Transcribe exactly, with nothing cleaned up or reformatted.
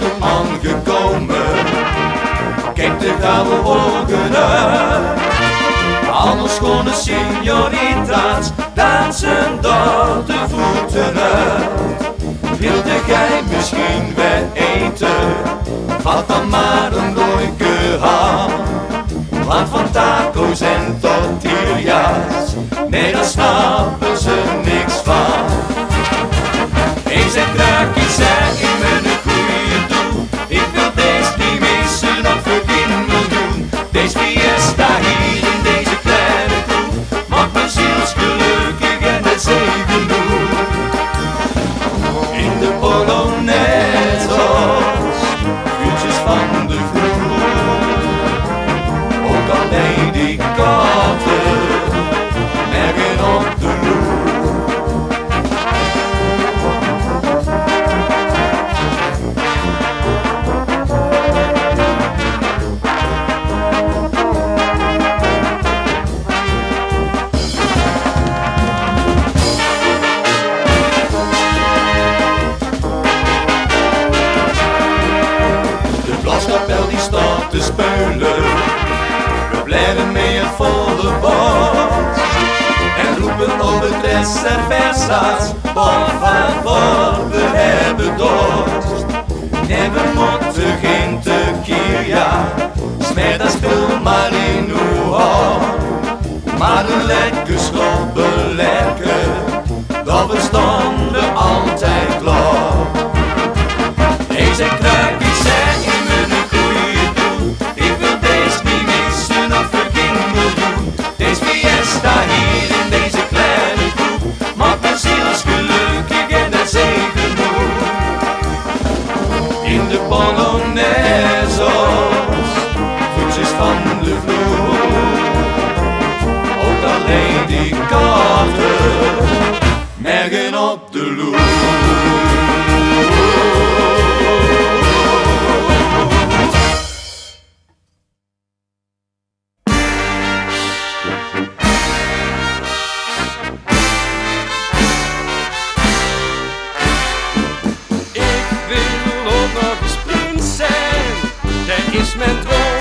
stoep aangekomen. Kijk de gouden ogen uit. Alle schone signoritas dansen door de voeten uit. Wilde gij misschien wel eten? Vat dan maar een leuke hand. Want van taco's en tortillas, nee, daar snappen ze niks van. Eens en kruikjes zijn in mijn goeie doel. Ik wil deze niet missen op voor geen miljoen. Deze fiesta hier in deze kleine kroeg maakt me zielsgelukkig en dat is genoeg. In de Polonaises, vuurtjes van de vloer. Ook al nee die kaarten, merken op de loer. Blaskapel die staat te speulen, we blijven mee het volle bad. En roepen op het reserveersa's, van voor we hebben dorst. Nee, we moeten geen tequila, smeer dat spul maar in uw hand. Maar een lekker sloppen lekker, dat we stonden altijd klaar. Deze kruikjes zijn in mijn goeie doel. Ik wil deze niet missen of voor geen miljoen. Deze fiesta hier in deze kleine kroeg maakt me zielsgelukkig en dat is genoeg. In de Polonaises, voetjes van de vloer. Ook alleen die kaarten, merken op de loer. Is mijn droom.